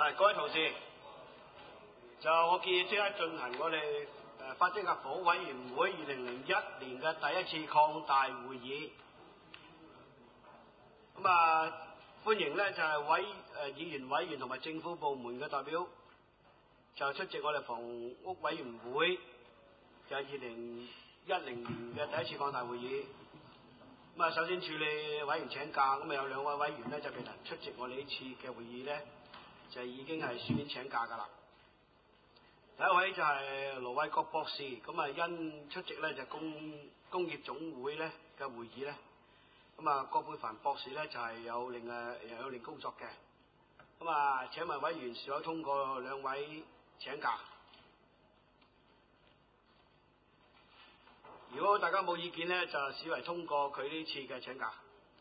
各位同事，就我建議即刻進行我哋發展及房屋委員會2001年嘅第一次擴大會議。歡迎咧就係議員委員同埋政府部門嘅代表就出席我哋房屋委員會就係2010年嘅第一次擴大會議。首先處理委員請假，有兩位委員咧就未能出席我哋呢次嘅會議咧，就已經係書面請假㗎啦。第一位就係盧偉國博士，因出席咧就工業總會咧嘅會議咧，葛珮帆博士咧就係有另工作嘅。請問委員是否通過兩位請假？如果大家冇意見咧，就視為通過佢呢次嘅請假。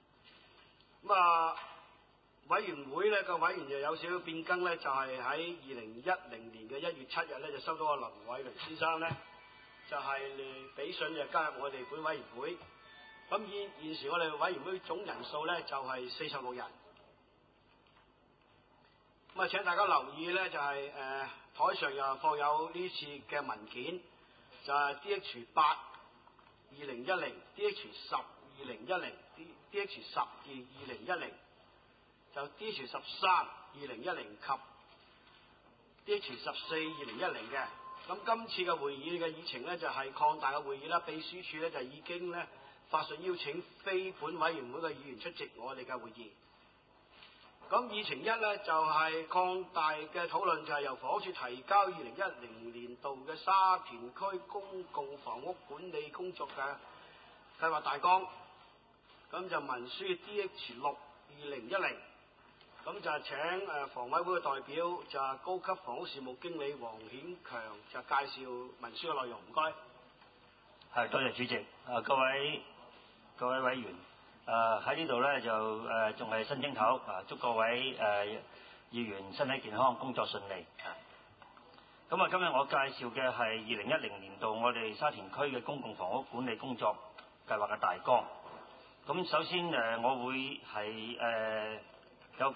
委員會咧個委員就有少少變更咧，就係喺2010年嘅1月7日咧，就收到林偉倫先生咧，就係俾信就加入我哋本委員會。現時我哋委員會總人數咧就係46人。請大家留意咧，就係台上又放有呢次嘅文件，就係 DH8 2010、DH10 2010、DH12 2010。就 DH13 2010及 DH14 2010嘅。今次嘅會議嘅議程咧就係擴大嘅會議啦。秘書處咧就已經咧發信邀請非本委員會嘅議員出席我哋嘅會議。議程一咧就係擴大嘅討論，就係由房屋署提交2010年度嘅沙田區公共房屋管理工作嘅計劃大綱。就文書 DH6 2010。就請房委會嘅代表就係高級房屋事務經理黃顯強就介紹文書嘅內容。唔該。 係，多謝主席。各位委員，喺呢度咧就仲係新正頭，祝各位議員身體健康，工作順利。今日我介紹嘅係2010年度我哋沙田區嘅公共房屋管理工作計劃嘅大綱。首先我會係有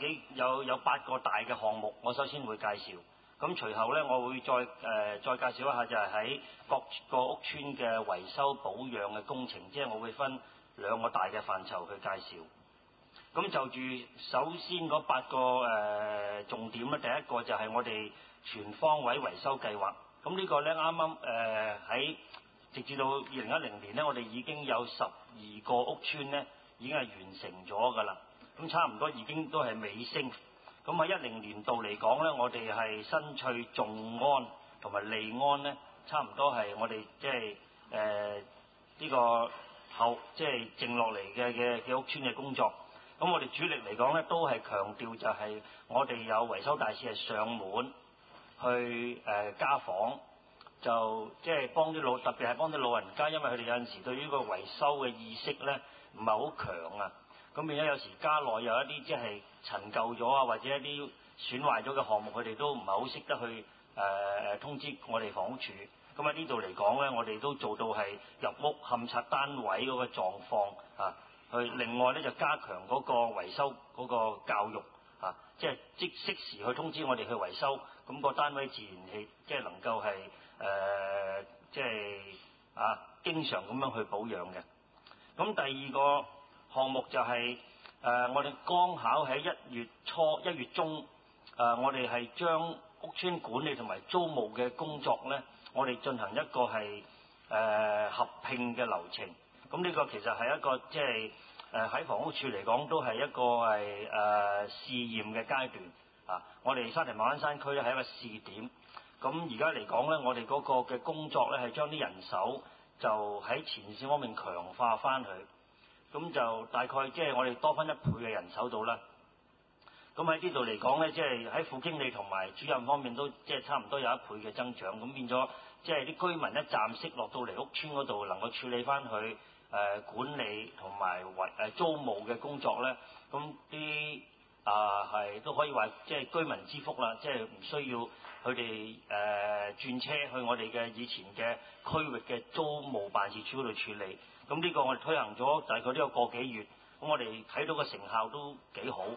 8個大嘅項目，我首先會介紹。隨後咧，我會再介紹一下就係喺各個屋邨嘅維修保養嘅工程，即係我會分2個大嘅範疇去介紹。就住首先嗰8個重點咧，第一個就係我哋全方位維修計劃。呢個咧啱啱喺直至到2010年咧，我哋已經有12個屋邨咧已經係完成咗㗎啦。差唔多已經都係尾聲。喺10年度嚟講咧，我哋係新翠、眾安同埋利安咧，差唔多係我哋即係呢個後即係剩落嚟嘅屋邨嘅工作。我哋主力嚟講咧，都係強調就係我哋有維修大使係上門去家訪，就即係特別係幫啲老人家，因為佢哋有陣時對於呢個維修嘅意識咧唔係好強啊。變咗有時家內有一啲即係陳舊咗啊，或者一啲損壞咗嘅項目，佢哋都唔係好識得去通知我哋房屋署。喺呢度嚟講咧，我哋都做到係入屋勘察單位嗰個狀況啊，去另外咧就加強嗰個維修嗰個教育啊，即係適時去通知我哋去維修，個單位自然係即係能夠係即係經常咁樣去保養嘅。第二個項目就係我哋剛巧喺1月中，我哋係將屋邨管理同埋租務嘅工作咧，我哋進行一個係合併嘅流程。呢個其實係一個即係喺房屋署嚟講都係一個係試驗嘅階段啊。我哋沙田馬鞍山區咧係一個試點。而家嚟講咧，我哋嗰個嘅工作咧係將啲人手就喺前線方面強化翻佢。就大概即係我哋多翻1倍嘅人手到啦。喺呢度嚟講咧，即係喺副經理同埋主任方面都即係差唔多有1倍嘅增長。變咗即係啲居民一站式落到嚟屋邨嗰度，能夠處理翻佢管理同埋租務嘅工作咧，啲係都可以話即係居民之福啦。即係唔需要佢哋轉車去我哋嘅以前嘅區域嘅租務辦事處嗰度處理。呢個我哋推行咗大概都有個幾月，我哋睇到個成效都幾好。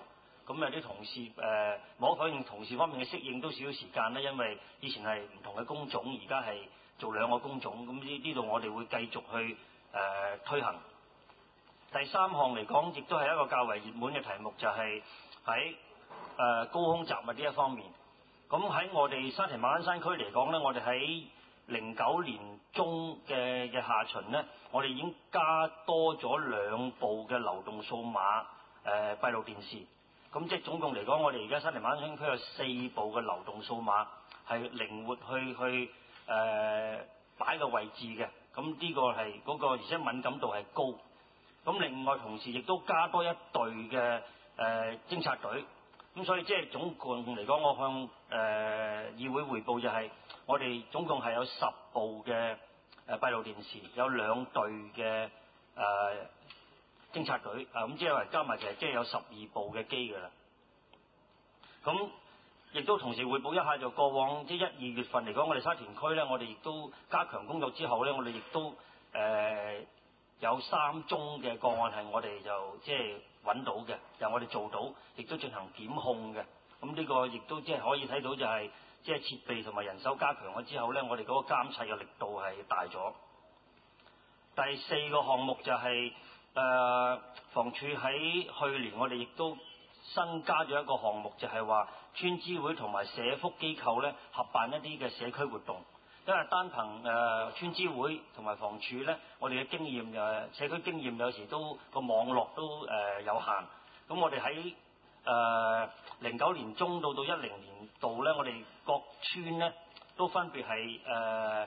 咁有啲同事無可否認同事方面嘅適應都少少時間啦，因為以前係唔同嘅工種，而家係做兩個工種，咁呢度我哋會繼續去推行。第三項嚟講，亦都係一個較為熱門嘅題目，就係喺高空雜物呢一方面。咁喺我哋沙田馬鞍山區嚟講咧，我哋喺09年中嘅下旬咧，我哋已經加多咗2部嘅流動數碼閉路電視。咁即係總共嚟講，我哋而家沙田馬鞍山區有4部嘅流動數碼係靈活去擺個位置嘅。咁呢個係嗰個，而且敏感度係高。咁另外同時亦都加多一隊嘅偵察隊。咁所以即係總共嚟講，我向議會彙報就係我哋總共係有10部嘅閉路電視，有2隊嘅偵察隊，咁即係話加埋其實即係有12部嘅機㗎啦。咁亦都同時彙報一下，就過往即係1、2月份嚟講，我哋沙田區咧，我哋亦都加強工作之後咧，我哋亦都有3宗嘅個案係我哋就即係揾到嘅，由我哋做到，亦都進行檢控嘅。咁呢個亦都即係可以睇到就係即係設備同埋人手加強咗之後咧，我哋嗰個監察嘅力度係大咗。第4個項目就係房署喺去年我哋亦都新加咗一個項目，就係話村諮會同埋社福機構咧合辦一啲嘅社區活動。因為單憑村諮會同埋房署咧，我哋嘅經驗社區經驗有時都個網絡都有限。咁我哋喺09年中到10年度咧，我哋各村咧都分別係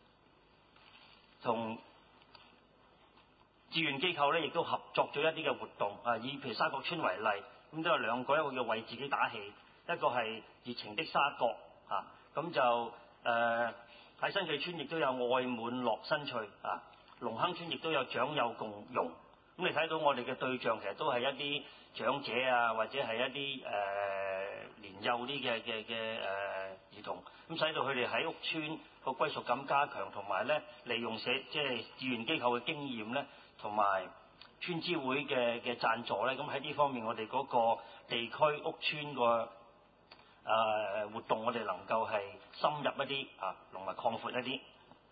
同志願機構咧，亦都合作咗一啲嘅活動。以譬如沙角村為例，咁都有2個，一個叫為自己打氣，一個係熱情的沙角啊。咁就喺新記村亦都有愛滿樂新趣啊，龍坑村亦都有長幼共融。咁你睇到我哋嘅對象其實都係一啲長者啊，或者係一啲年幼啲嘅兒童，咁使到佢哋喺屋村個歸屬感加強，同埋咧利用即係志願機構嘅經驗咧，同埋村諮會嘅贊助咧，咁喺呢方面我哋嗰個地區屋村個活動，我哋能夠係深入一啲同埋擴闊一啲。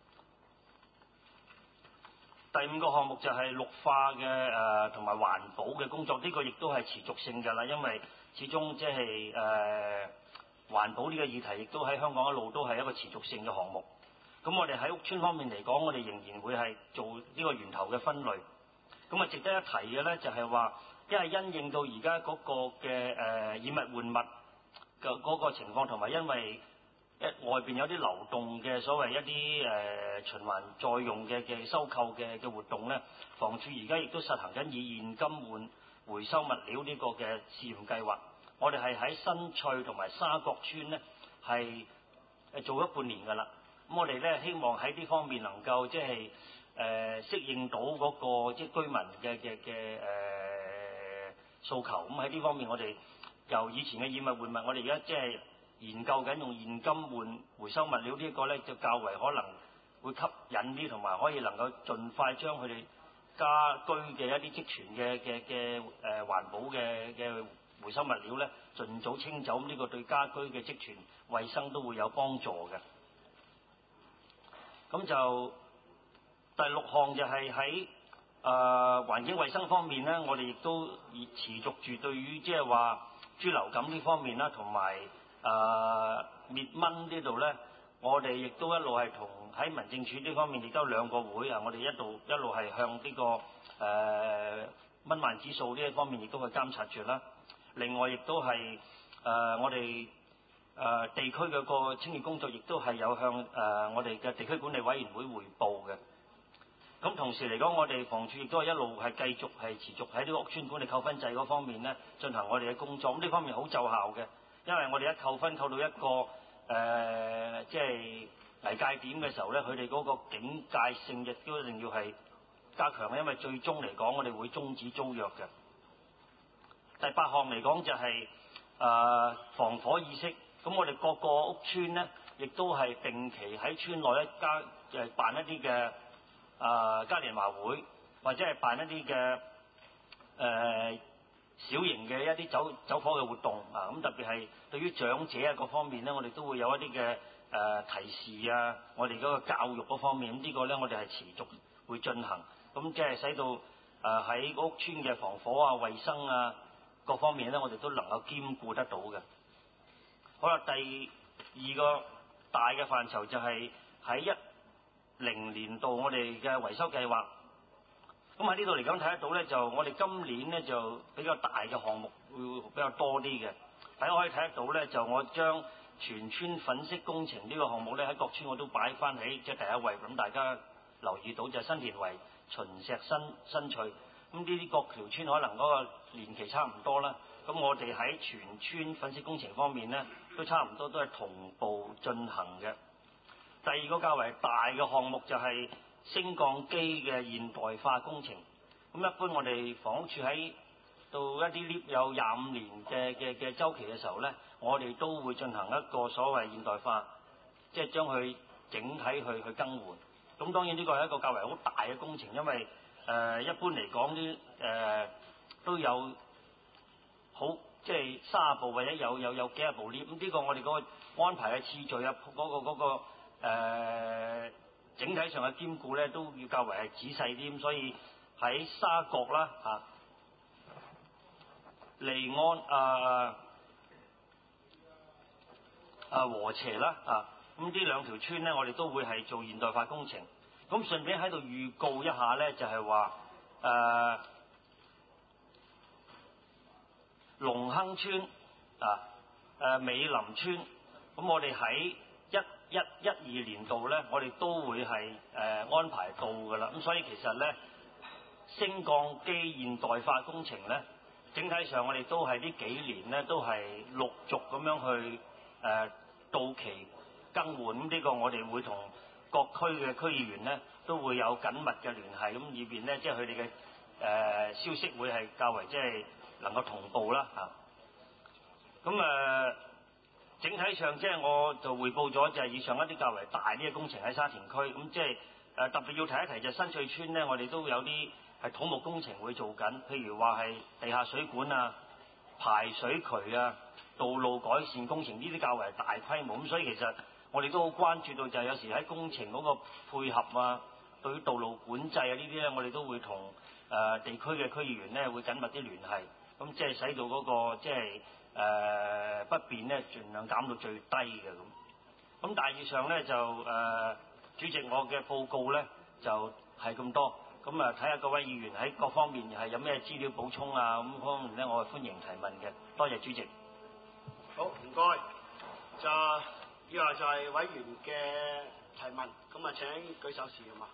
第5個項目就係綠化嘅同埋環保嘅工作，呢個亦都係持續性㗎啦，因為始終即係環保呢個議題，亦都喺香港一路都係一個持續性嘅項目。咁我哋喺屋村方面嚟講，我哋仍然會係做呢個源頭嘅分類。咁值得一提嘅咧，就係話，因為因應到而家嗰個嘅以物換物嘅嗰個情況，同埋因為外邊有啲流動嘅所謂一啲循環再用嘅收購嘅活動咧，房署而家亦都實行緊以現金換回收物料呢個嘅試驗計劃。我哋係喺新翠同埋沙角村咧係做咗半年㗎啦。咁我哋咧希望喺呢方面能夠即係適應到嗰個即係居民嘅訴求。咁喺呢方面，我哋由以前嘅以物換物，我哋而家即係研究緊用現金換回收物料呢一個咧，就較為可能會吸引啲，同埋可以能夠盡快將佢哋家居嘅一啲積存嘅環保嘅回收物料咧，盡早清走。呢個對家居嘅積存衞生都會有幫助嘅。咁就第6項就係喺環境衞生方面咧，我哋亦都持續住對於即係話豬流感呢方面啦，同埋滅蚊呢度咧，我哋亦都一路係同喺民政處呢方面亦都有2個會啊，我哋一路係向呢個蚊患指數呢一方面亦都去監察住啦。另外亦都係我哋地區嘅個清潔工作，亦都係有向我哋嘅地區管理委員會彙報嘅。咁同時嚟講，我哋房署亦都係一路係繼續係持續喺呢個屋邨管理扣分制嗰方面咧進行我哋嘅工作。咁呢方面好奏效嘅，因為我哋一扣分扣到一個即係危界點嘅時候咧，佢哋嗰個警戒性亦都一定要係加強，因為最終嚟講，我哋會終止租約嘅。第8項嚟講就係防火意識。咁我哋各個屋邨咧，亦都係定期喺村內辦一啲嘅嘉年華會，或者係辦一啲嘅小型嘅一啲走火嘅活動啊，咁特別係對於長者啊各方面咧，我哋都會有一啲嘅提示啊，我哋嗰個教育嗰方面，咁呢個咧我哋係持續會進行，咁即係使到喺屋邨嘅防火啊、衞生啊各方面咧，我哋都能夠兼顧得到嘅。好啦，第二個大嘅範疇就係喺10年度我哋嘅維修計劃。咁喺呢度嚟講睇得到咧，就我哋今年咧就比較大嘅項目會比較多啲嘅。大家可以睇得到咧，就我將全村粉飾工程呢個項目咧喺各村我都擺翻喺即係第一位。咁大家留意到就係新田圍、秦石新翠。咁呢啲各條村可能嗰個年期差唔多啦。咁我哋喺全村粉飾工程方面咧，都差唔多都係同步進行嘅。第二個較為大嘅項目就係升降機嘅現代化工程。咁一般我哋房屋署喺到一啲 lift 有25年嘅週期嘅時候咧，我哋都會進行一個所謂現代化，即係將佢整體去更換。咁當然呢個係一個較為好大嘅工程，因為一般嚟講啲都有好即係30部或者有幾十部 lift。咁呢個我哋嗰個安排嘅次序啊，嗰個整體上嘅兼顧咧，都要較為係仔細啲。咁所以喺沙角啦利安禾輋啦咁呢兩條村咧，我哋都會係做現代化工程。咁順便喺度預告一下咧，就係話龍亨村美林村，咁我哋喺12年度咧，我哋都會係安排到㗎啦。咁所以其實咧，升降機現代化工程咧，整體上我哋都係呢幾年咧，都係陸續咁樣去到期更換。咁呢個我哋會同各區嘅區議員咧，都會有緊密嘅聯繫，咁以便咧，即係佢哋嘅消息會係較為即係能夠同步啦咁整體上即係我就彙報咗就係以上一啲較為大啲嘅工程喺沙田區。咁即係特別要提一提就係新翠村咧，我哋都有啲係土木工程會做緊，譬如話係地下水管啊、排水渠啊、道路改善工程呢啲較為大規模。咁所以其實我哋都好關注到就係有時喺工程嗰個配合啊，對於道路管制啊呢啲咧，我哋都會同地區嘅區議員咧會緊密啲聯繫，咁即係使到嗰個即係不便咧，盡量減到最低嘅咁。咁大致上咧就主席我嘅報告咧就係咁多。咁睇下各位議員喺各方面係有咩資料補充啊，咁方面咧我係歡迎提問嘅。多謝主席。 好，唔該。就以下就係委員嘅提問，咁請舉手示好嘛？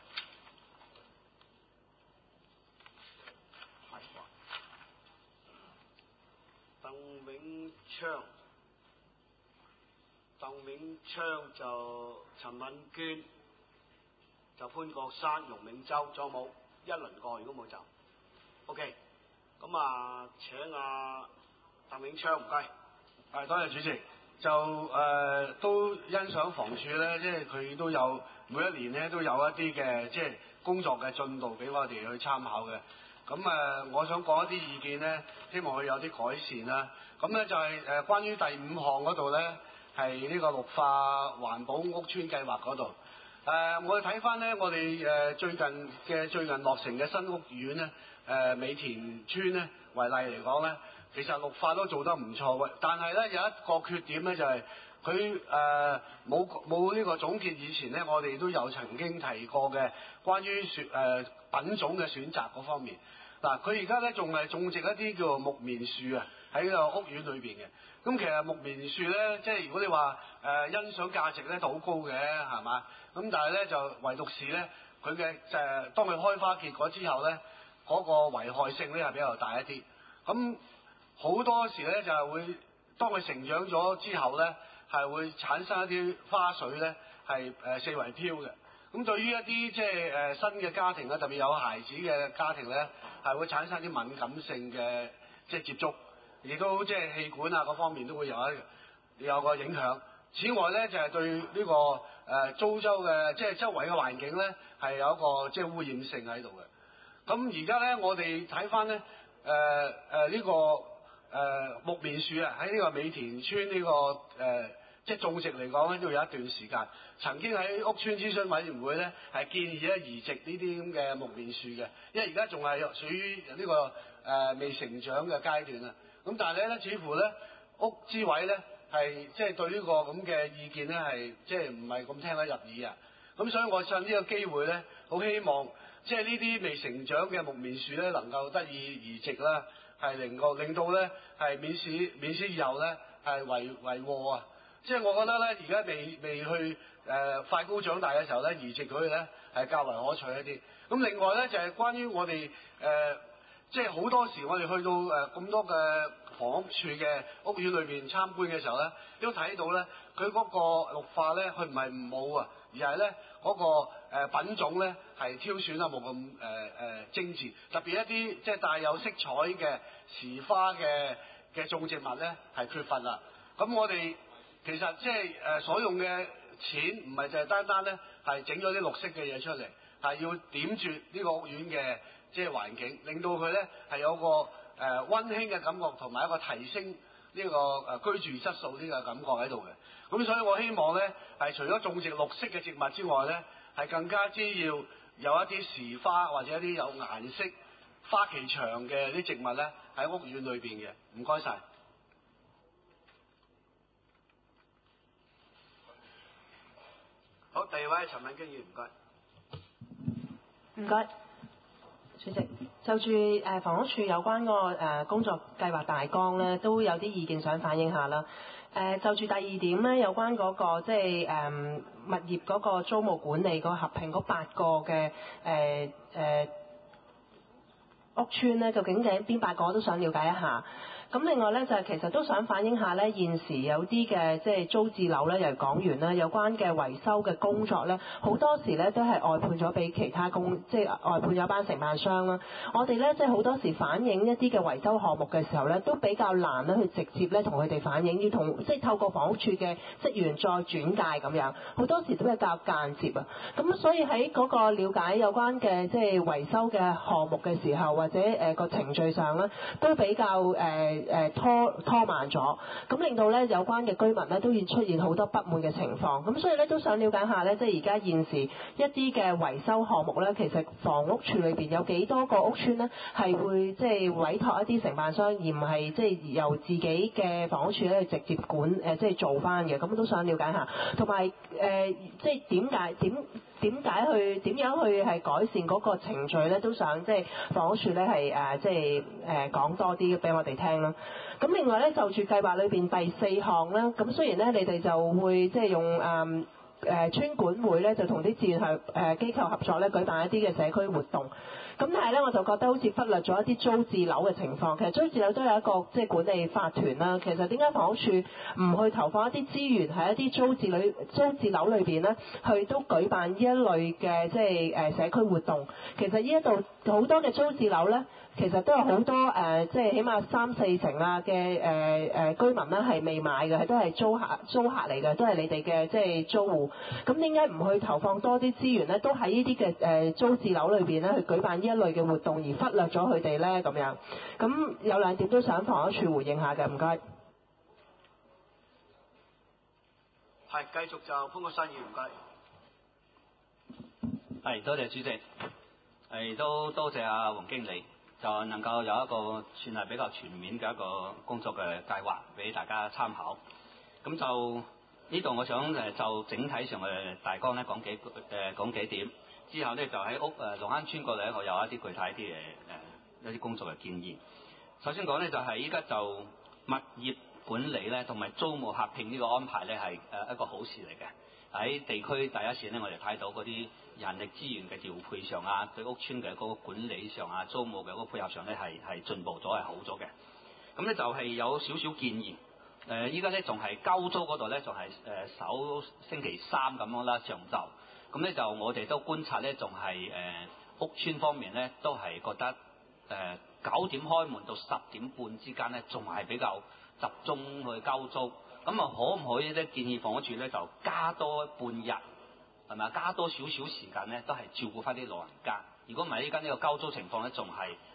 鄧永昌就陳敏娟，就潘國山、容銘洲，仲有冇？一輪過，如果冇就 OK。咁請鄧永昌，唔該。 多謝主席。就都欣賞房署咧，即係佢都有每一年咧都有一啲嘅即係工作嘅進度俾我哋去參考嘅。咁我想講一啲意見咧，希望佢有啲改善啦。咁咧就係關於第5項嗰度咧，係呢個綠化環保屋邨計劃嗰度。我哋睇翻咧，我哋最近落成嘅新屋苑咧，美田村咧為例嚟講咧，其實綠化都做得唔錯嘅，但係咧有一個缺點咧就係佢冇呢個總結以前咧，我哋都有曾經提過嘅關於品種嘅選擇嗰方面。嗱，佢而家咧仲係種植一啲叫做木棉樹啊，喺個屋苑裏邊嘅。咁其實木棉樹咧，即係如果你話欣賞價值咧就好高嘅，係嘛？咁但係咧就唯獨是咧，佢嘅當佢開花結果之後咧，嗰個危害性咧係比較大一啲。咁好多時咧就係會當佢成長咗之後咧，係會產生一啲花水咧係四圍飄嘅。咁對於一啲即係新嘅家庭咧，特別有孩子嘅家庭咧，係會產生啲敏感性嘅即係接觸，亦都即係氣管啊嗰方面都會有個影響。此外咧就係對呢個租州嘅即係周圍嘅環境咧係有一個即係污染性喺度嘅。咁而家咧我哋睇翻咧呢個木棉樹啊，喺呢個美田村呢個即係種植嚟講咧，都有一段時間。曾經喺屋邨諮詢委員會咧，係建議咧移植呢啲咁嘅木棉樹嘅，因為而家仲係屬於呢個未成長嘅階段啊。咁但係咧，似乎咧屋諮委咧係即係對呢個咁嘅意見咧係即係唔係咁聽得入耳啊。咁所以我趁呢個機會咧，好希望即係呢啲未成長嘅木棉樹咧能夠得以移植啦，係令到咧係免使以後咧係為禍啊！即係我覺得咧，而家未去快高長大嘅時候咧，移植佢咧係較為可取一啲。咁另外咧就係關於我哋即係好多時我哋去到咁多嘅房屋處嘅屋苑裏邊參觀嘅時候咧，都睇到咧佢嗰個綠化咧，佢唔係唔冇啊，而係咧嗰個品種咧係挑選得冇咁精緻，特別一啲即係帶有色彩嘅時花嘅種植物咧係缺乏啦。咁我哋其實即係所用嘅錢唔係就係單單咧係整咗啲綠色嘅嘢出嚟，係要點綴呢個屋苑嘅即係環境，令到佢咧係有個溫馨嘅感覺，同埋一個提升呢個居住質素呢個感覺喺度嘅。咁所以我希望咧係除咗種植綠色嘅植物之外咧，係更加之要有一啲時花或者一啲有顏色花期長嘅啲植物咧喺屋苑裏邊嘅。唔該晒。 好，第二位陳敏基議員，唔該。 唔該，主席。就住房屋署有關個工作計劃大綱咧，都有啲意見想反映下啦。就住第二點咧，有關嗰個即係物業嗰個租務管理個合併嗰8個嘅屋邨咧，究竟邊8個都想了解一下。咁另外咧就係其實都想反映下咧，現時有啲嘅即係租置樓咧，又講完啦，有關嘅維修嘅工作咧，好多時咧都係外判咗俾其他即係外判咗班承辦商啦。我哋咧即係好多時反映一啲嘅維修項目嘅時候咧，都比較難咧去直接咧同佢哋反映，要同即係透過房屋處嘅職員再轉介咁樣，好多時都比較間接啊。咁所以喺嗰個了解有關嘅即係維修嘅項目嘅時候，或者個程序上咧，都比較拖慢咗，咁令到咧有關嘅居民咧都要出現好多不滿嘅情況，咁所以咧都想了解下咧，即係而家現時一啲嘅維修項目咧，其實房屋處裏邊有幾多個屋邨咧係會即係委託一啲承辦商，而唔係即係由自己嘅房屋處咧去直接管即係做翻嘅，咁都想了解下，同埋即係點樣去係改善嗰個程序咧，都想即係房屋處咧係即係講多啲俾我哋聽咯。咁另外咧就住計劃裏邊第4項啦，咁雖然咧你哋就會即係用村管會咧就同啲志願機構合作咧舉辦一啲嘅社區活動，咁但係咧我就覺得好似忽略咗一啲租置樓嘅情況。其實租置樓都有一個即係管理法團啦。其實點解房屋處唔去投放一啲資源喺一啲租置樓裏邊咧，去都舉辦呢一類嘅即係社區活動？其實呢一度好多嘅租置樓咧，其實都有好多即係起碼3-4成啊嘅居民咧係未買嘅，都係租客嚟嘅，都係你哋嘅即係租戶。咁點解唔去投放多啲資源咧？都喺呢啲嘅租置樓裏邊咧去舉辦呢一類嘅活動，而忽略咗佢哋咧咁樣。咁有2點都想房屋處回應下嘅，唔該。 係繼續就潘國山議員，唔該。 係，多謝主席。都多謝阿黃經理，就能夠有一個算係比較全面嘅一個工作嘅計劃俾大家參考。咁就呢度我想就整體上嘅大綱咧講幾點，之後咧就喺龍坑村嗰度咧，我有一啲具體啲嘅一啲工作嘅建議。首先講咧就係依家就物業管理咧同埋租務合併呢個安排咧係一個好事嚟嘅。喺地區第一線咧，我哋睇到嗰啲人力資源嘅調配上啊，對屋邨嘅嗰個管理上啊，租務嘅嗰個配合上咧係進步咗，係好咗嘅。咁咧就係有少少建議。依家咧仲係交租嗰度咧，仲係首星期3咁樣啦，上晝。咁咧就我哋都觀察咧，仲係屋邨方面咧，都係覺得9點開門到10點半之間咧，仲係比較集中去交租。咁啊，可唔可以咧建議房屋處咧就加多半日，係咪啊？加多少少時間咧，都係照顧翻啲老人家。如果唔係，依家呢個交租情況咧，仲係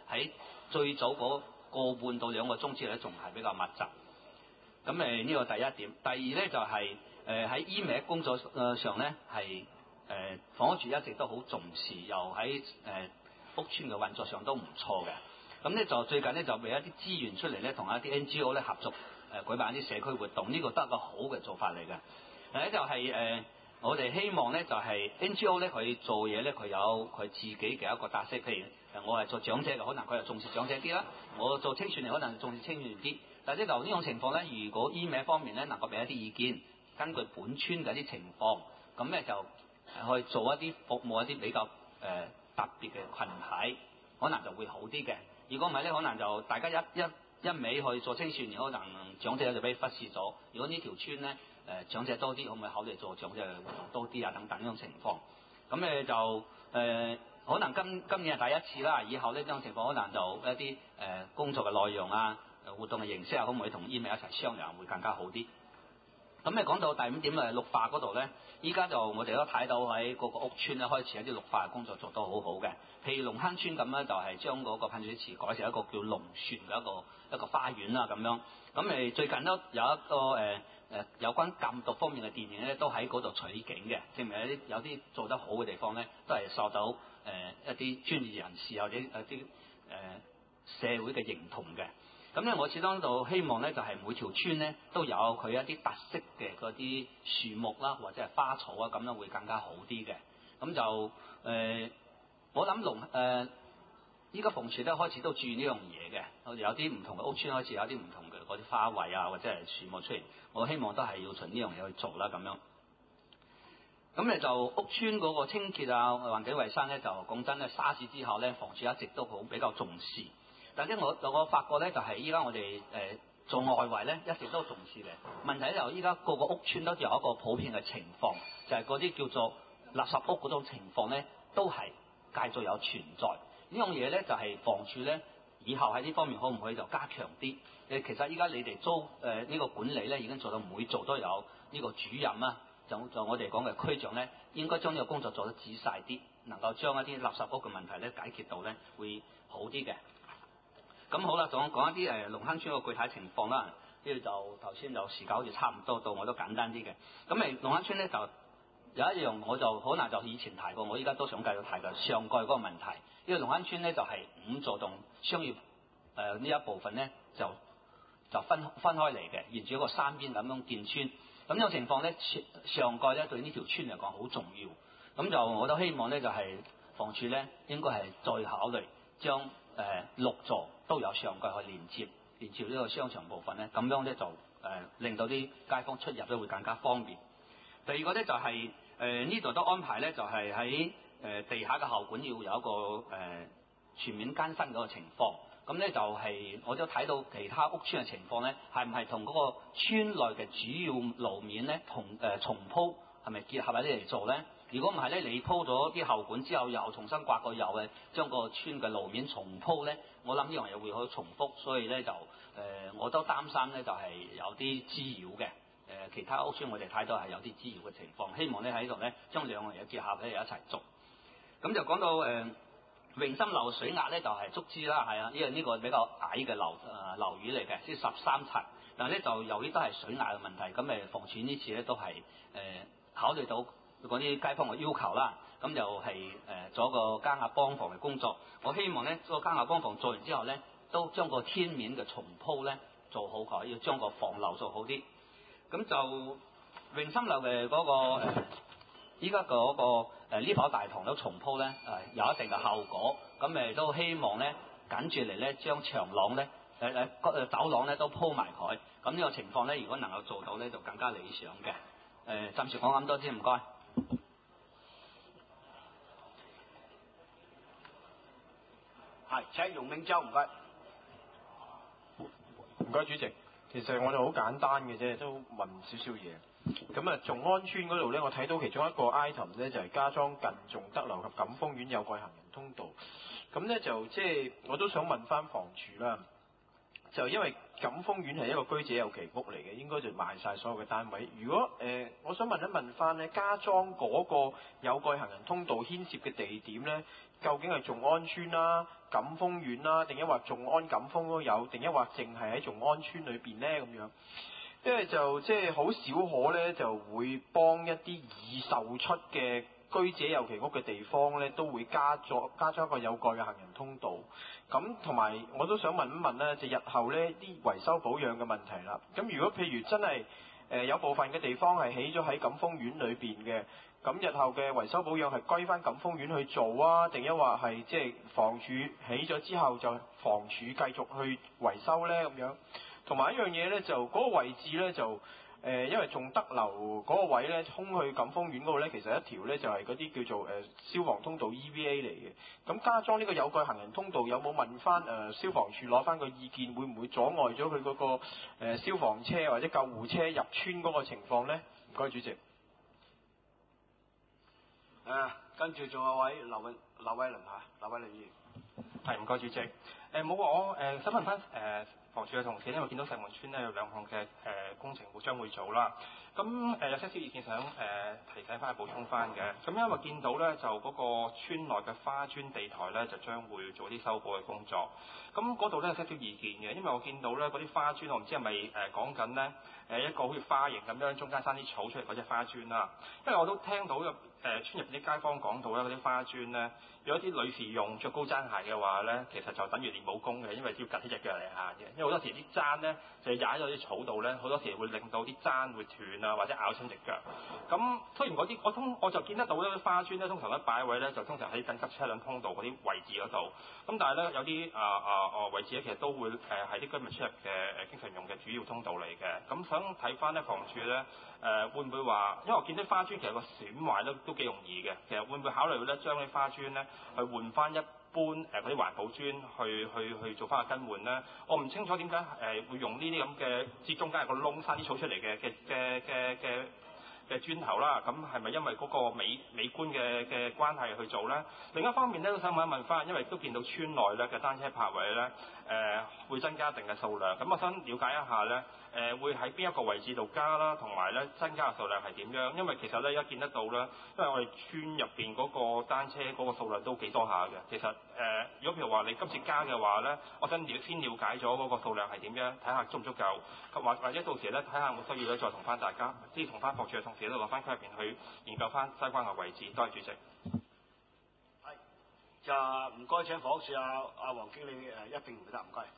喺最早嗰個半到2個鐘之內咧，仲係比較密集。咁呢個第一點。第二咧就係喺醫美工作上咧係房屋署一直都好重視，又喺屋邨嘅運作上都唔錯嘅。咁咧就最近咧就俾一啲資源出嚟咧，同一啲 NGO 咧合作舉辦一啲社區活動，呢個都係一個好嘅做法嚟嘅。就係我哋希望咧就係 NGO 咧佢做嘢咧佢有佢自己嘅一個特色，譬如我係做長者嘅，可能佢係重視長者啲啦；我做青少年可能重視青少年啲。但係就呢種情況咧，如果醫美方面咧能夠俾一啲意見，根據本村嘅一啲情況，咁咧就去做一啲服務一啲比較特別嘅群體，可能就會好啲嘅。如果唔係咧，可能就大家一味去做青少年，可能長者就俾忽視咗。如果呢條村咧長者多啲，可唔可以考慮做長者嘅活動多啲啊？等等呢種情況，咁咧就可能今年係第一次啦，以後呢種情況可能就一啲工作嘅內容啊、活動嘅形式啊，可唔可以同醫美一齊商量，會更加好啲。咁你講到第5點綠化嗰度咧，依家就我哋都睇到喺個屋邨咧開始有啲綠化嘅工作做得好好嘅。譬如龍坑村咁咧，就係將嗰個噴水池改成一個叫龍船嘅一個花園啦咁樣。咁最近都有一個有關禁毒方面嘅電影咧，都喺嗰度取景嘅，證明有啲做得好嘅地方咧，都係受到一啲專業人士或者一啲社會嘅認同嘅。咁咧，我始終就希望咧，就係每條村咧都有佢一啲特色嘅嗰啲樹木啦，或者係花草啊，咁樣會更加好啲嘅。咁就我諗依家房署咧開始都注意呢樣嘢嘅，我哋有啲唔同嘅屋邨開始有啲唔同嘅嗰啲花卉啊，或者係樹木出嚟，我希望都係要循呢樣嘢去做啦咁樣。咁咧就屋邨嗰個清潔啊、環境衛生咧，就講真咧，沙士之後咧，房署一直都好比較重視。但係我發覺咧，就係依家我哋做外圍咧，一直都重視嘅。問題就依家個個屋邨都有一個普遍嘅情況，就係嗰啲叫做垃圾屋嗰種情況咧，都係繼續有存在。呢樣嘢咧就係房署咧，以後喺呢方面可唔可以就加強啲？其實依家你哋租呢個管理咧，已經做到每做都有呢個主任啊，就我哋講嘅區長咧，應該將呢個工作做得仔細啲，能夠將一啲垃圾屋嘅問題咧解決到咧，會好啲嘅。咁好啦，仲講一啲龍坑村嘅具體情況啦。呢度就頭先就時間好似差唔多到，我都簡單啲嘅。咁龍坑村咧就有一樣，我就可能就以前提過，我依家都想繼續提嘅上蓋嗰個問題。呢個龍坑村咧就係5座棟商業呢一部分咧就分開嚟嘅，沿住一個山邊咁樣建村。咁呢個情況咧，上蓋咧對呢條村嚟講好重要。咁就我都希望咧就係房署咧應該係再考慮將6座都有上蓋去連接呢個商場部分咧，咁樣咧就令到啲街坊出入都會更加方便。第二個咧就係呢度都安排咧，就係喺地下嘅喉管要有一個全面更新嗰個情況。咁咧就係我都睇到其他屋邨嘅情況咧，係唔係同嗰個村內嘅主要路面咧重鋪係咪結合喺呢嚟做咧？如果唔係咧，你鋪咗啲喉管之後又重新刮過油嘅，將個村嘅路面重鋪咧，我諗呢樣嘢會好重複，所以咧就我都擔心咧就係有啲滋擾嘅。其他屋邨我哋睇到係有啲滋擾嘅情況，希望咧喺度咧將兩樣嘢結合咧一齊做。咁就講到榮心樓水壓咧就係足知啦，係啊，因為呢個比較矮嘅樓宇嚟嘅，即係13層，但係咧就由於都係水壓嘅問題，咁房署呢次咧都係考慮到嗰啲街坊嘅要求啦，咁就係做一個加壓幫房嘅工作。我希望咧個加壓幫房做完之後咧，都將個天面嘅重鋪咧做好佢，要將個防漏做好啲。咁就榮心樓嘅嗰個依家嗰個呢排大堂都重鋪咧，有一定嘅效果。咁都希望咧緊住嚟咧將長廊咧走廊咧都鋪埋佢。咁呢個情況咧，如果能夠做到咧，就更加理想嘅。暫時講咁多先，唔該。 係請容銘洲，唔該。 唔該主席，其實我哋好簡單嘅啫，都問少少嘢。咁眾安邨嗰度咧，我睇到其中一個 item 咧就係加裝近頌德樓及錦豐苑有蓋行人通道。咁咧就即係我都想問翻房署啦。 就因為錦豐苑係一個居者有其屋嚟嘅，應該就賣晒所有嘅單位。如果我想問一問翻咧，家莊嗰個有蓋行人通道牽涉嘅地點咧，究竟係頌安邨啦、錦豐苑啦，定抑或頌安錦豐都有，定抑或淨係喺頌安邨裏邊咧咁樣？因為就即係好少可咧，就會幫一啲已售出嘅居者有其屋嘅地方咧，都會加咗一個有蓋嘅行人通道。咁同埋我都想問一問咧，就日後咧啲維修保養嘅問題啦。咁如果譬如真係有部分嘅地方係起咗喺錦豐苑裏邊嘅，咁日後嘅維修保養係歸翻錦豐苑去做啊，定抑或係即係房署起咗之後就房署繼續去維修咧咁樣？同埋一樣嘢咧，就嗰個位置咧就因為仲德樓嗰個位咧，通去錦豐苑嗰度咧，其實一條咧就係嗰啲叫做消防通道 EVA 嚟嘅。咁加裝呢個有蓋行人通道，有冇問翻消防處攞翻個意見，會唔會阻礙咗佢嗰個消防車或者救護車入村嗰個情況咧？唔該，主席。 跟住仲有位劉偉倫嚇，劉偉倫議員。 係，唔該主席。冇我想問翻房署嘅同事，因為見到石門村咧有2項嘅工程將會做啦。咁有些少意見想提醒翻、補充翻嘅。咁因為見到咧就嗰個村內嘅花磚地台咧就將會做啲修補嘅工作。咁嗰度咧有些少意見嘅，因為我見到咧嗰啲花磚，我唔知係咪講緊咧一個好似花形咁樣，中間生啲草出嚟嗰隻花磚啦。因為我都聽到村入邊啲街坊講到咧，嗰啲花磚咧，如果啲女士用着高踭鞋嘅話咧，其實就等於練武功嘅，因為要趌起隻腳嚟行嘅。因為好多時啲踭咧就踩咗啲草度咧，好多時會令到啲踭會斷啊，或者咬親隻腳。咁雖然嗰啲我就見得到咧花磚咧，通常咧擺位咧就通常喺緊急車輛通道嗰啲位置嗰度。咁但係咧有啲位置咧，其實都會係啲居民出入嘅經常用嘅主要通道嚟嘅。咁想睇翻咧房署咧會唔會話，因為我見啲花磚其實個損壞都幾容易嘅，其實會唔會考慮咧將啲花磚咧去換翻一般嗰啲環保磚去做翻個更換咧？我唔清楚點解會用呢啲咁嘅，即中間有個窿生啲草出嚟嘅磚頭啦，咁係咪因為嗰個美觀嘅關係去做咧？另一方面咧，都想問一問翻，因為都見到村內咧嘅單車泊位咧會增加一定嘅數量，咁我想了解一下咧會喺邊一個位置度加啦，同埋咧增加嘅數量係點樣？因為其實咧而家見得到咧，因為我哋村入邊嗰個單車嗰個數量都幾多下嘅。其實如果譬如話你今次加嘅話咧，我想先了解咗嗰個數量係點樣，睇下足唔足夠，或者到時咧睇下有冇需要咧再同翻大家，即係同翻房署嘅同事咧落翻區入邊去研究翻相關嘅位置。多謝主席。 係，就唔該請房署阿黃經理一併回答，唔該。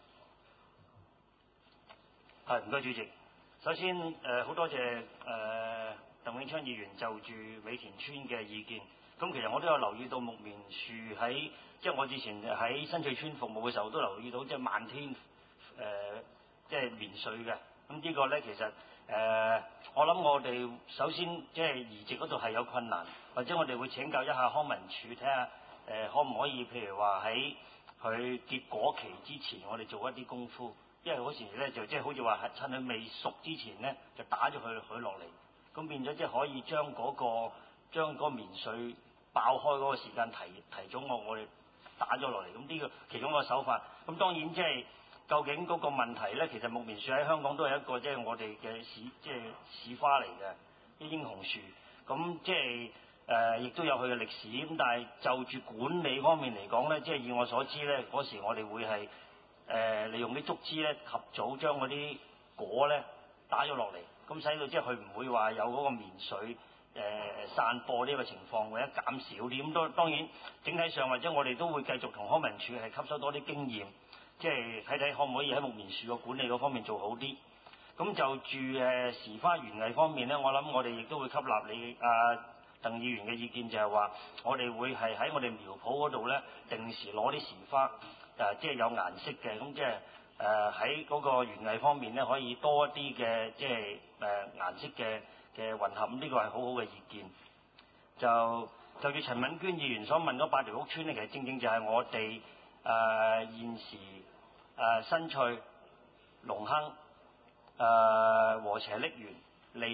係，唔該主席。首先好多謝鄧永昌議員就住美田村嘅意見。咁其實我都有留意到木棉樹喺，即係我之前喺新翠村服務嘅時候都留意到，即係漫天即係棉絮嘅。咁呢個咧其實我諗我哋首先即係移植嗰度係有困難，或者我哋會請教一下康文署睇下可唔可以譬如話喺佢結果期之前，我哋做一啲功夫。因為嗰時咧就即係好似話趁佢未熟之前咧，就打咗佢落嚟，咁變咗即係可以將嗰個棉絮爆開嗰個時間提早我哋打咗落嚟，咁呢個其中一個手法。咁當然即係究竟嗰個問題咧，其實木棉樹喺香港都係一個即係我哋嘅市花嚟嘅啲英雄樹，咁即係亦都有佢嘅歷史。咁但係就住管理方面嚟講咧，即係以我所知咧，嗰時我哋會係利用啲竹枝咧，及早將嗰啲果咧打咗落嚟，咁使到即係佢唔會話有嗰個棉絮散播呢個情況，或者減少啲。咁當然整體上或者我哋都會繼續同康文署係吸收多啲經驗，即係睇睇可唔可以喺木棉樹個管理嗰方面做好啲。咁就住時花園藝方面咧，我諗我哋亦都會吸納你鄧議員嘅意見，就係話我哋會係喺我哋苗圃嗰度咧，定時攞啲時花。即係有顏色嘅，咁即係喺嗰個園藝方面咧，可以多一啲嘅即係顏色嘅混合，呢個係好好嘅意見。就住陳敏娟議員所問嗰8條屋邨咧，其實正正就係我哋現時新翠、隆亨、禾輋瀝源、利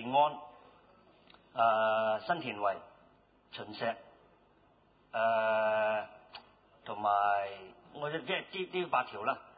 安、新田圍、秦石同埋。我即係呢8條啦，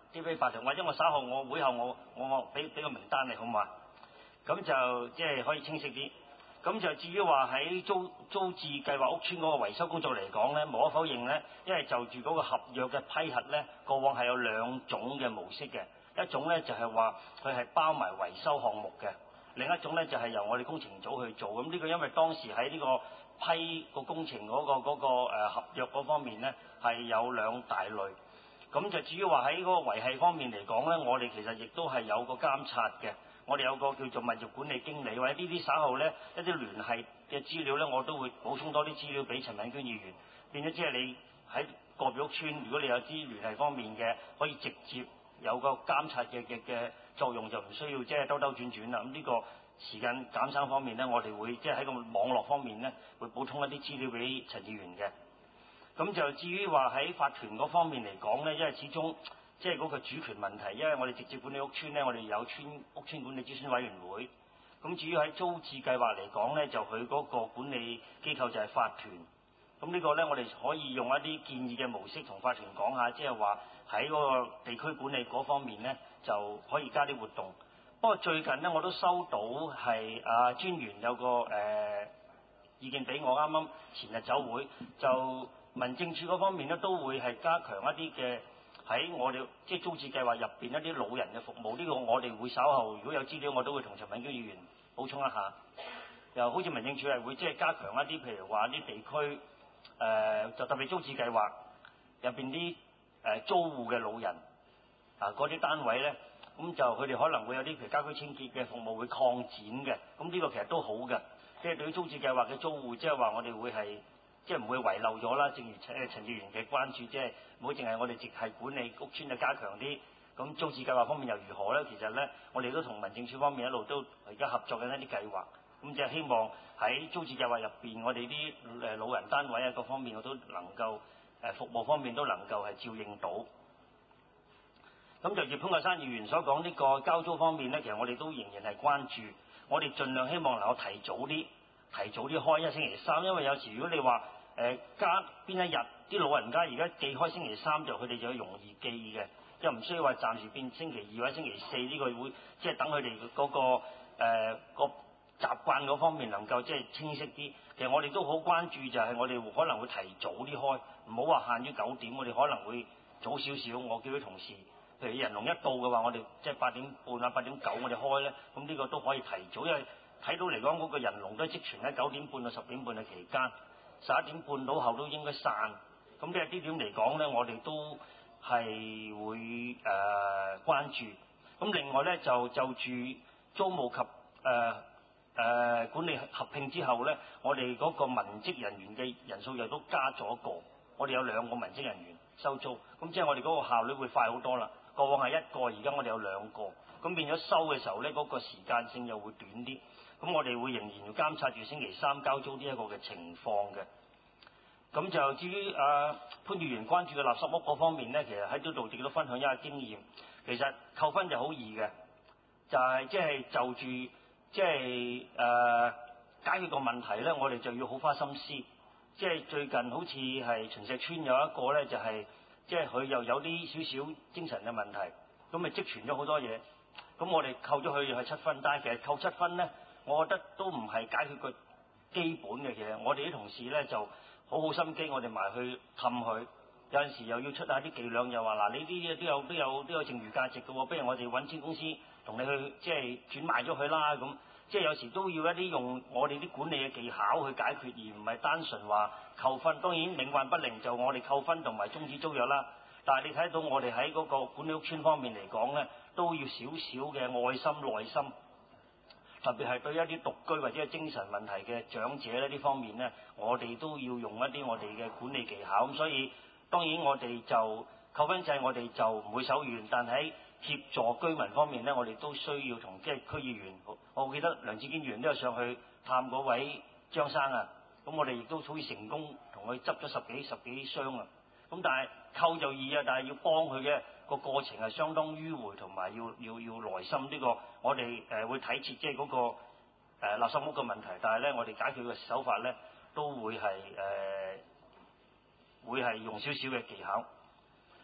啲非法團，或者我稍後我會後我俾個名單你好嘛？咁就即係可以清晰啲。咁就至於話喺租置計劃屋邨嗰個維修工作嚟講咧，無可否認咧，因為就住嗰個合約嘅批核咧，過往係有兩種嘅模式嘅，一種咧就係話佢係包埋維修項目嘅，另一種咧就係由我哋工程組去做。咁呢個因為當時喺呢個批個工程嗰個合約嗰方面咧係有兩大類。咁就至於話喺嗰個維繫方面嚟講咧，我哋其實亦都係有個監察嘅。我哋有個叫做物業管理經理，或者呢啲稍後咧一啲聯繫嘅資料咧，我都會補充多啲資料俾陳敏娟議員。變咗即係你喺個別屋邨，如果你有啲聯繫方面嘅，可以直接有個監察嘅作用，就唔需要即係兜兜轉轉啦。咁呢個時間減省方面咧，我哋會即係喺個網絡方面咧，會補充一啲資料俾陳議員嘅。咁就至於話喺法團嗰方面嚟講咧，因為始終即係嗰個主權問題，因為我哋直接管理屋邨咧，我哋有屋邨管理諮詢委員會。咁至於喺租置計劃嚟講咧，就佢嗰個管理機構就係法團。咁呢個咧，我哋可以用一啲建議嘅模式同法團講下，即係話喺嗰個地區管理嗰方面咧，就可以加啲活動。不過最近咧，我都收到係專員有個意見俾我，啱啱前日走會，就民政處嗰方面咧都會係加強一啲嘅。喺我哋即係租置計劃入邊一啲老人嘅服務，呢個我哋會稍後如果有資料，我都會同陳敏娟議員補充一下。又好似民政處係會即係加強一啲，譬如話啲地區就特別租置計劃入邊啲租戶嘅老人嗰啲單位咧，咁就佢哋可能會有啲譬如家居清潔嘅服務會擴展嘅，咁呢個其實都好嘅。即係對於租置計劃嘅租戶，即係話我哋會係。即係唔會遺漏咗啦，正如陳議員嘅關注，即係唔好淨係我哋淨係管理屋邨就加強啲，咁租置計劃方面又如何咧？其實咧，我哋都同民政處方面一路都而家合作緊一啲計劃，咁即係希望喺租置計劃入邊，我哋啲老人單位啊各方面我都能夠服務方面都能夠係照應到。咁就葉潘國山議員所講呢個交租方面咧，其實我哋都仍然係關注，我哋盡量希望能夠提早啲開一星期三，因為有時如果你話加邊一日啲老人家而家記開星期三就佢哋就容易記嘅，又唔需要話暫時變星期二或者星期四呢個會，即係等佢哋嗰個個習慣嗰方面能夠即係清晰啲。其實我哋都好關注就係我哋可能會提早啲開，唔好話限於9點，我哋可能會早少少。我叫啲同事，譬如人龍一到嘅話，我哋即係8點半啊8點9我哋開咧，咁呢個都可以提早，因為睇到嚟講嗰個人龍都積存喺9點半到10點半嘅期間。11點半到後都應該散，咁呢啲點嚟講咧，我哋都係會關注。咁另外咧就住租務及管理合併之後咧，我哋嗰個文職人員嘅人數又都加咗一個，我哋有2個文職人員收租，咁即係我哋嗰個效率會快好多啦。過往係1個，而家我哋有2個，咁變咗收嘅時候咧，嗰個時間性又會短啲。咁我哋會仍然要監察住星期三交租呢一個嘅情況嘅。咁就至於潘議員關注嘅垃圾屋嗰方面咧，其實喺呢度亦都分享一下經驗。其實扣分就好易嘅，就係即係就住即係解決個問題咧，我哋就要好花心思。即係最近好似係秦石村有一個咧，就係即係佢又有啲少少精神嘅問題，咁咪積存咗好多嘢。咁我哋扣咗佢係7分，但係其實扣7分咧，我覺得都唔係解決個基本嘅。其實我哋啲同事咧就好心機，我哋埋去氹佢。有陣時又要出下啲伎倆，又話嗱，你呢啲都有剩餘價值嘅喎，不如我哋揾間公司同你去即係轉賣咗佢啦咁。即係有時都要一啲用我哋啲管理嘅技巧去解決，而唔係單純話扣分。當然冥頑不靈就我哋扣分同埋終止租約啦。但係你睇到我哋喺嗰個管理屋邨方面嚟講咧，都要少少嘅愛心耐心，特別係對一啲獨居或者係精神問題嘅長者咧，呢方面咧，我哋都要用一啲我哋嘅管理技巧。咁所以當然我哋就扣分制，我哋就唔會手軟，但喺協助居民方面咧，我哋都需要同即係區議員。我記得梁志堅議員都有上去探嗰位張生啊，咁我哋亦都好似成功同佢執咗十幾箱啊。咁但係扣就易啊，但係要幫佢嘅個過程係相當迂迴，同埋要耐心。呢個我哋會睇切即係嗰個垃圾屋嘅問題，但係咧我哋解決嘅手法咧都會係用少少嘅技巧。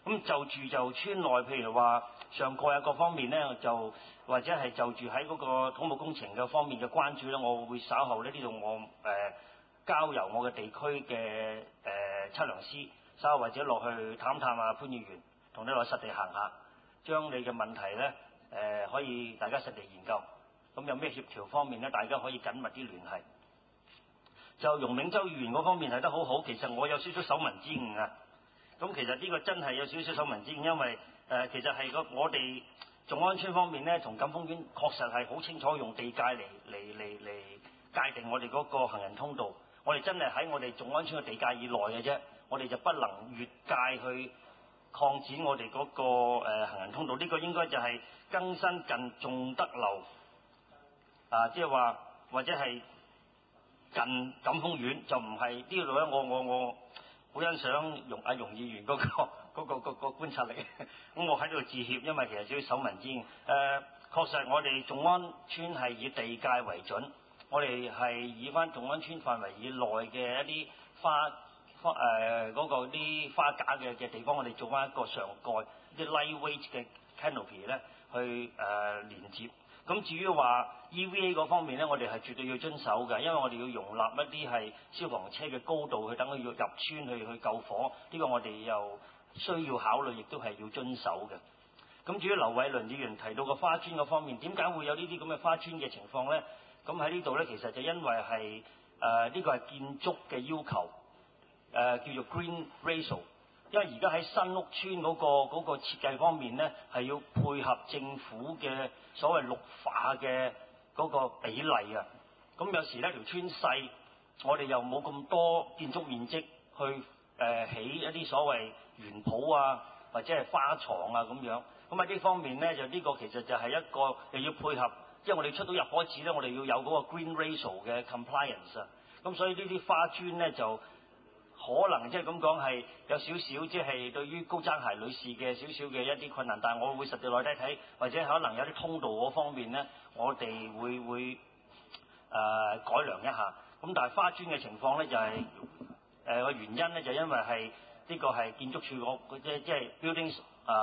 咁就村內，譬如話上蓋啊各方面咧，就或者係就住喺嗰個土木工程嘅方面嘅關注咧，我會稍後咧呢度我交由我嘅地區嘅測量師，稍後或者落去探啊潘議員，同你落去實地行下，將你嘅問題咧可以大家實地研究。咁有咩協調方面咧，大家可以緊密啲聯繫。就容銘洲議員嗰方面睇得好好，其實我有少少手民之誤啊。咁其實呢個真係有少少手民之誤，因為其實係我哋眾安村方面咧，同錦豐苑確實係好清楚用地界嚟界定我哋嗰個行人通道。我哋真係喺我哋眾安村嘅地界以內嘅啫，我哋就不能越界去擴展我哋嗰個行人通道。呢個應該就係更新近仲德樓即係話或者係近錦豐苑，就唔係呢度咧。我好欣賞容議員嗰個觀察力。咁我喺度致歉，因為其實少少手民之誤。確實我哋眾安村係以地界為準，我哋係以翻眾安村範圍以內嘅一啲啲花架嘅地方，我哋做翻一個上蓋啲 lightweight 嘅 canopy 咧去連接。咁至於話 EVA 嗰方面咧，我哋係絕對要遵守嘅，因為我哋要容納一啲係消防車嘅高度，去等佢要入村去救火，呢個我哋又需要考慮，亦都係要遵守嘅。咁至於劉偉倫議員提到個花磚嗰方面，點解會有呢啲咁嘅花磚嘅情況咧？咁喺呢度咧，其實就因為係呢個係建築嘅要求，叫做 Green Ratio。因為而家喺新屋村嗰個設計方面咧，係要配合政府嘅所謂綠化嘅嗰個比例啊。咁有時咧條村細，我哋又冇咁多建築面積去起一啲所謂園圃啊，或者係花床啊咁樣。咁喺呢方面咧，就呢個其實就係一個又要配合，因為我哋出到入伙紙咧，我哋要有嗰個 Green Ratio 嘅 compliance 啊。咁所以呢啲花磚咧就可能即係咁講係有少少即係對於高踭鞋女士嘅少少嘅一啲困難，但係我會實地內底睇，或者可能有啲通道嗰方面咧，我哋會改良一下。咁但係花磚嘅情況咧就係個原因咧就因為係呢個係建築署嗰即係 buildings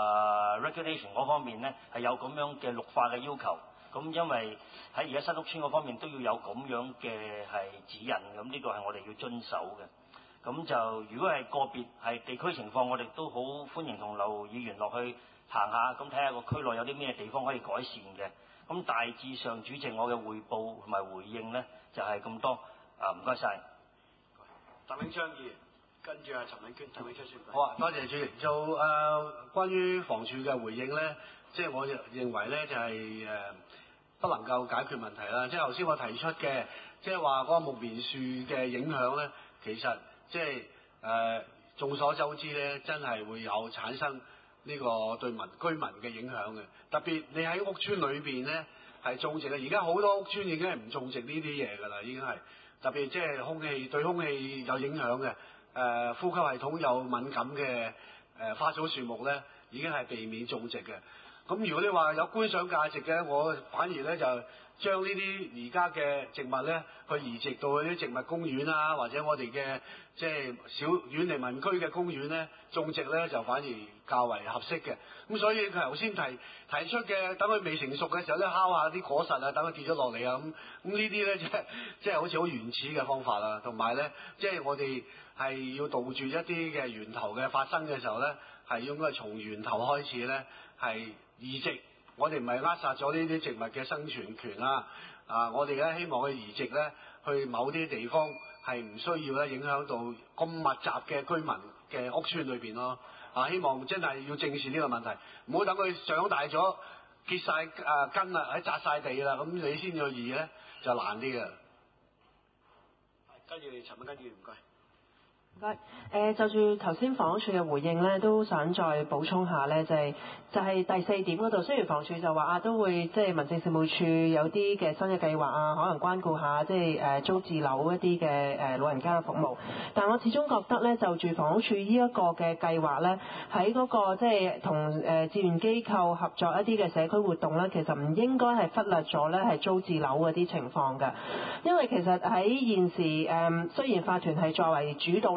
regulation 嗰方面咧係有咁樣嘅綠化嘅要求。咁因為喺而家新屋村嗰方面都要有咁樣嘅係指引，咁呢個係我哋要遵守嘅。咁就如果係個別係地區情況，我哋都好歡迎同劉議員落去行下，咁睇下個區內有啲咩地方可以改善嘅。咁大致上，主席我嘅匯報同埋回應咧就係咁多。唔該晒。 鄧永昌議員，跟住陳永娟，鄧永昌先生。 好啊，多謝主席。就關於房署嘅回應咧，即係我認為咧就係不能夠解決問題啦。即係頭先我提出嘅，即係話嗰個木棉樹嘅影響咧，其實即係眾所周知咧，真係會有產生呢個對居民嘅影響嘅。特別你喺屋村裏邊咧係種植嘅，而家好多屋村已經係唔種植呢啲嘢㗎啦，已經係特別即係對空氣有影響嘅，呼吸系統有敏感嘅花草樹木咧，已經係避免種植嘅。咁如果你話有觀賞價值嘅，我反而咧就將呢啲而家嘅植物咧，去移植到嗰啲植物公園啊，或者我哋嘅即係小遠離民居嘅公園咧，種植咧就反而較為合適嘅。咁所以佢頭先提出嘅，等佢未成熟嘅時候咧，敲下啲果實啊，等佢跌咗落嚟啊，咁呢啲咧即係好似好原始嘅方法啦。同埋咧，即係我哋係要杜絕一啲嘅源頭嘅發生嘅時候咧，係應該從源頭開始咧係移植。我哋唔係扼殺咗呢啲植物嘅生存權啦，我哋咧希望去移植咧去某啲地方係唔需要咧影響到咁密集嘅居民嘅屋村裏邊咯。希望真係要正視呢個問題，唔好等佢長大咗結晒根啦，喺紮晒地啦，咁你先要移咧就難啲嘅。 跟住陳文根議員，唔該。 唔該，就住頭先房屋署嘅回應咧，都想再補充下咧，就係第4點嗰度。雖然房署就話都會即係民政事務處有啲嘅新嘅計劃啊，可能關顧下即係租置樓一啲嘅老人家嘅服務，但我始終覺得咧，就住房屋署呢一個嘅計劃咧，喺嗰個即係同志願機構合作一啲嘅社區活動咧，其實唔應該係忽略咗咧係租置樓嗰啲情況嘅，因為其實喺現時雖然法團係作為主導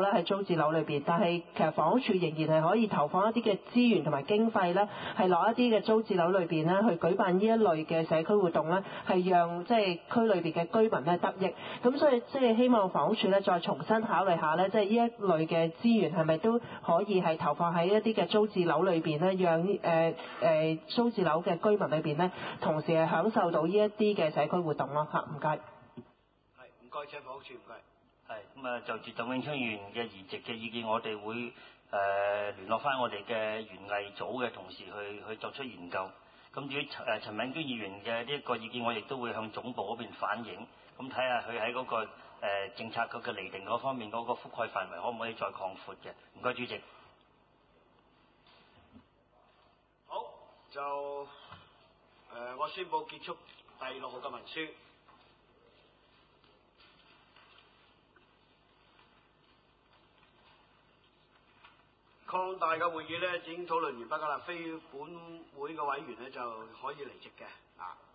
咧喺租置樓裏邊，但係其實房屋署仍然係可以投放一啲嘅資源同埋經費咧，係落一啲嘅租置樓裏邊咧去舉辦呢一類嘅社區活動咧，係讓即係區裏邊嘅居民咧得益。咁所以即係希望房屋署咧再重新考慮下咧，即係呢一類嘅資源係咪都可以係投放喺一啲嘅租置樓裏邊咧，讓租置樓嘅居民裏邊咧，同時係享受到呢一啲嘅社區活動咯嚇。唔該。 係唔該，請房屋署唔該。 係咁啊，就住鄧永昌議員嘅移植嘅意見，我哋會聯絡翻我哋嘅園藝組嘅同事去作出研究。咁至於陳敏娟議員嘅呢一個意見，我亦都會向總部嗰邊反映，咁睇下佢喺嗰個政策嗰個釐定嗰方面嗰個覆蓋範圍可唔可以再擴闊嘅？唔該，主席。 好，就我宣布結束第6號嘅文書。擴大嘅會議咧已經討論完畢㗎啦，非本會嘅委員咧就可以離席嘅。